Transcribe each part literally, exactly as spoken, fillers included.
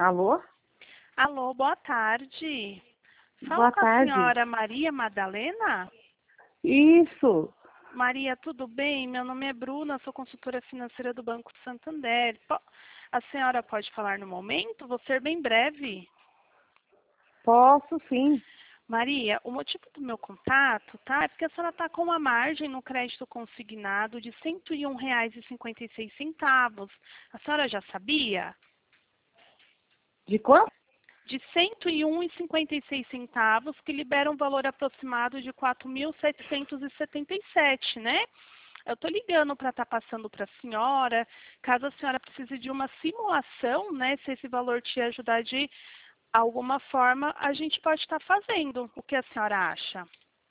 Alô? Alô, boa tarde. Fala Boa com a tarde. senhora Maria Madalena? Isso. Maria, tudo bem? Meu nome é Bruna, sou consultora financeira do Banco Santander. Po- A senhora pode falar no momento? Vou ser bem breve. Posso sim. Maria, o motivo do meu contato, tá? É porque a senhora está com uma margem no crédito consignado de cento e um reais e cinquenta e seis centavos. A senhora já sabia? De quanto? De cento e um reais e cinquenta e seis centavos, que libera um valor aproximado de quatro mil setecentos e setenta e sete, né? Eu estou ligando para estar passando para a senhora, caso a senhora precise de uma simulação, né? Se esse valor te ajudar de alguma forma, a gente pode estar fazendo. O que a senhora acha?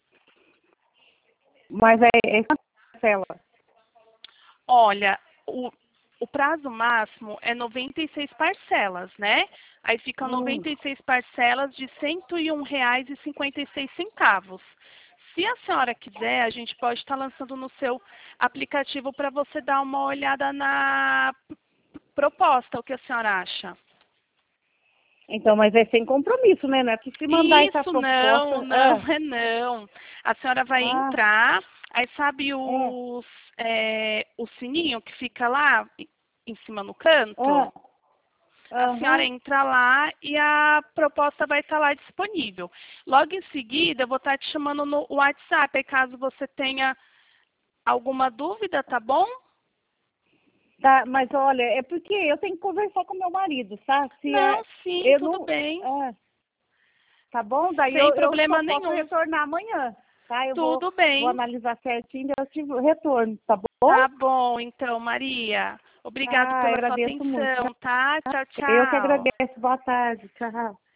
Mas é, é quanto parcela? Olha, o, o prazo máximo é noventa e seis parcelas, né? Aí ficam Hum. noventa e seis parcelas de cento e um reais e cinquenta e seis centavos. Se a senhora quiser, a gente pode estar lançando no seu aplicativo para você dar uma olhada na p- proposta. O que a senhora acha? Então, mas é sem compromisso, né? Não é que se mandar essa Isso, proposta. não, não, Ah, é não. A senhora vai ah, entrar, aí sabe é, os, é, o sininho que fica lá em em cima no canto? ah, A senhora aham. entra lá e a proposta vai estar lá disponível. Logo em seguida, eu vou estar te chamando no WhatsApp, aí caso você tenha alguma dúvida, tá bom? Tá, mas olha, é porque eu tenho que conversar com meu marido, sabe? Se Não, é, sim, eu tudo não, bem. ah, tá bom? Daí Sem eu, eu só problema posso nenhum. retornar amanhã, tá? Eu vou, Tudo vou bem. analisar certinho e eu te retorno, tá bom? Tá bom, então, Maria. Obrigado Ah, pela sua agradeço muito. atenção, tá? Tchau, Eu que tchau. agradeço. Boa tarde. Tchau.